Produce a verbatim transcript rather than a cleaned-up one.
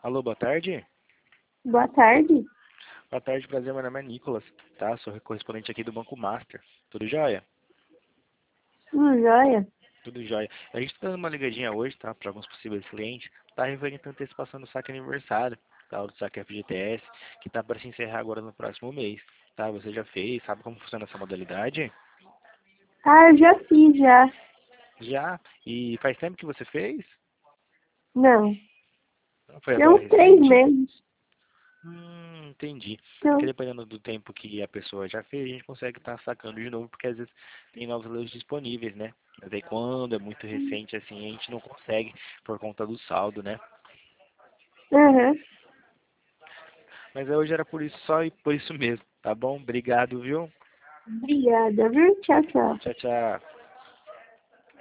Alô, boa tarde. Boa tarde. Boa tarde, prazer, meu nome é Nicolas, tá? Sou correspondente aqui do Banco Master. Tudo jóia? Hum, joia. Tudo jóia. A gente tá dando uma ligadinha hoje, tá? Para alguns possíveis clientes, tá? Referente à antecipação do saque aniversário, tá? O do saque F G T S, que tá para se encerrar agora no próximo mês, tá? Você já fez, sabe como funciona essa modalidade? Ah, eu já fiz, já. Já? E faz tempo que você fez? Não. Não foi Tem agora uns três recente? meses. Hum, entendi. Porque Então, dependendo do tempo que a pessoa já fez, a gente consegue estar sacando de novo, porque às vezes tem novos leis disponíveis, né? Mas aí quando é muito recente, assim, a gente não consegue por conta do saldo, né? aham. Mas hoje era por isso só e por isso mesmo, tá bom? Obrigado, viu? Obrigada, viu? Tchau, tchau. Tchau, tchau.